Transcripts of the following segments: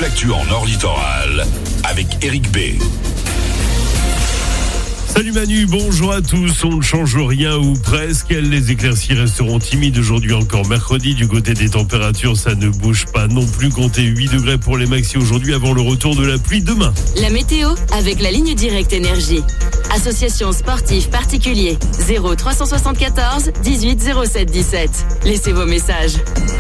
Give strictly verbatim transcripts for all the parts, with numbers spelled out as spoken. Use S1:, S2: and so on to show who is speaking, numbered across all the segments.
S1: l'actu en Nord Littoral avec Eric B.
S2: Salut Manu, bonjour à tous. On ne change rien ou presque. Les éclaircies resteront timides aujourd'hui encore mercredi. Du côté des températures, ça ne bouge pas non plus. Comptez huit degrés pour les maxi aujourd'hui avant le retour de la pluie demain.
S3: La météo avec la ligne directe énergie. Association sportive particulier zéro trois cent soixante-quatorze dix-huit zéro sept dix-sept. Laissez vos messages.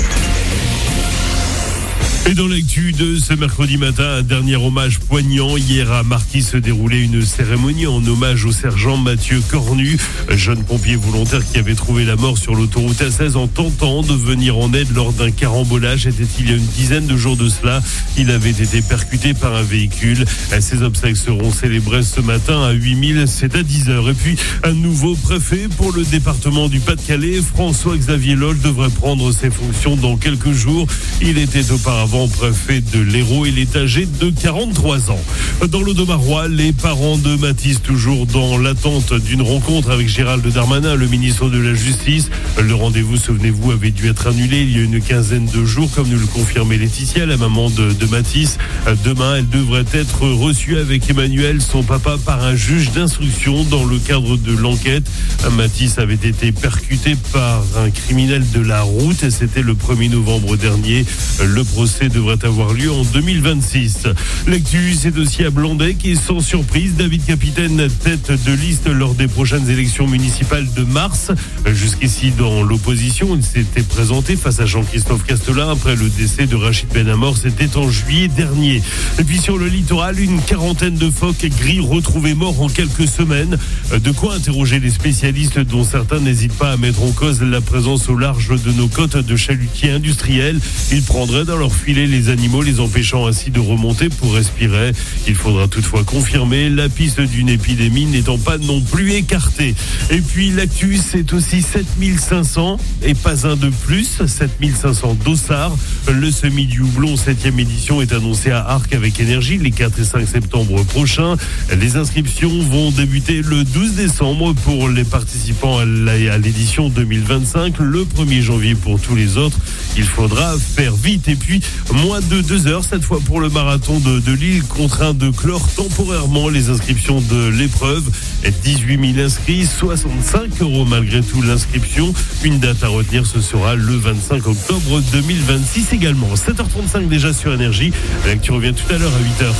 S2: Et dans l'actu de ce mercredi matin, un dernier hommage poignant. Hier à Marquis se déroulait une cérémonie en hommage au sergent Mathieu Cornu, jeune pompier volontaire qui avait trouvé la mort sur l'autoroute A seize en tentant de venir en aide lors d'un carambolage. C'était il y a une dizaine de jours de cela. Il avait été percuté par un véhicule. Ses obsèques seront célébrées ce matin à huit mille, c'est à dix heures. Et puis, un nouveau préfet pour le département du Pas-de-Calais. François-Xavier Loge devrait prendre ses fonctions dans quelques jours. Il était auparavant préfet de l'Hérault. Il est âgé de quarante-trois ans. Dans l'Audomarois, les parents de Mathis toujours dans l'attente d'une rencontre avec Gérald Darmanin, le ministre de la Justice. Le rendez-vous, souvenez-vous, avait dû être annulé il y a une quinzaine de jours, comme nous le confirmait Laetitia, la maman de, de Mathis. Demain, elle devrait être reçue avec Emmanuel, son papa, par un juge d'instruction dans le cadre de l'enquête. Mathis avait été percuté par un criminel de la route et c'était le premier novembre dernier. Le procès devrait avoir lieu en deux mille vingt-six. L'actu, c'est aussi à Blondec et sans surprise, David Capitaine, tête de liste lors des prochaines élections municipales de mars. Jusqu'ici, dans l'opposition, il s'était présenté face à Jean-Christophe Castelin après le décès de Rachid Benamor. C'était en juillet dernier. Et puis sur le littoral, une quarantaine de phoques gris retrouvés morts en quelques semaines. De quoi interroger les spécialistes dont certains n'hésitent pas à mettre en cause la présence au large de nos côtes de chalutiers industriels. Ils prendraient dans leur filet les animaux, les empêchant ainsi de remonter pour respirer. Il faudra toutefois confirmer, la piste d'une épidémie n'étant pas non plus écartée. Et puis l'actu, c'est aussi sept mille cinq cents et pas un de plus, sept mille cinq cents dossards. Le Semi du Houblon septième édition est annoncé à Arc avec Énergie les quatre et cinq septembre prochains. Les inscriptions vont débuter le douze décembre pour les participants à l'édition deux mille vingt-cinq, le premier janvier pour tous les autres. Il faudra faire vite. Et puis, moins de deux heures, cette fois pour le marathon de, de Lille, contraint de clore temporairement les inscriptions de l'épreuve. dix-huit mille inscrits, soixante-cinq euros malgré tout l'inscription. Une date à retenir, ce sera le vingt-cinq octobre deux mille vingt-six également. sept heures trente-cinq déjà sur Énergie. L'actu revient tout à l'heure à huit heures.